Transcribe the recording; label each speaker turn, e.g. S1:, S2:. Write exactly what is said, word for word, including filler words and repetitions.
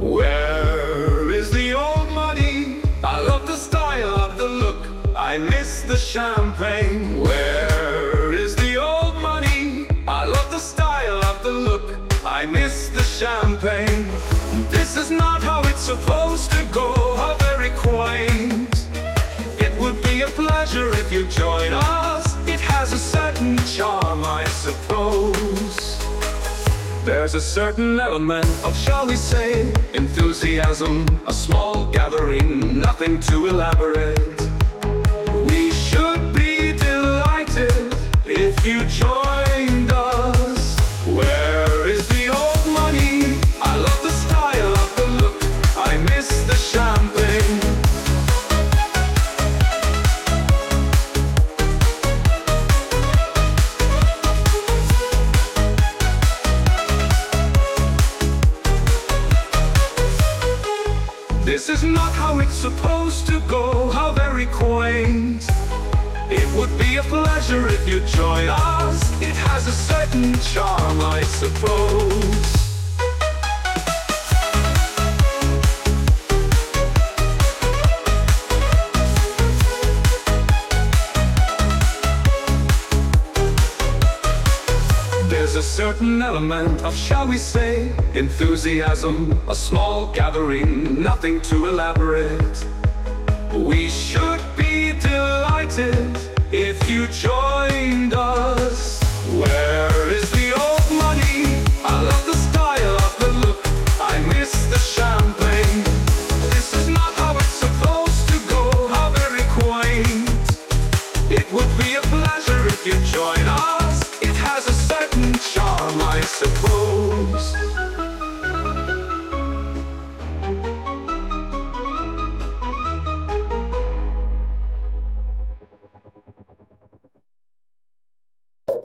S1: Where is the old money? I love the style of the look, I miss the champagne. Where is the old money? I love the style of the look, I miss the champagne. This is not how it's supposed to go, how very quaint. It would be a pleasure if you join us, it has a certain charm, I suppose. There's a certain element of, shall we say, enthusiasm, a small gathering, nothing too elaborate. We should be delighted if you joined us. Where is the old money? I love the style of the look, I miss the champagne. This is not how it's supposed to go, how very quaint. It would be a pleasure if you join us, it has a certain charm, I suppose. There's a certain element of, shall we say, enthusiasm, a small gathering, nothing too elaborate. We should be delighted if you joined us. Where is the old money? I love the style of the look, I miss the champagne. This is not how it's supposed to go, how very quaint. It would be a pleasure if you join us, it has a certain charm, I suppose.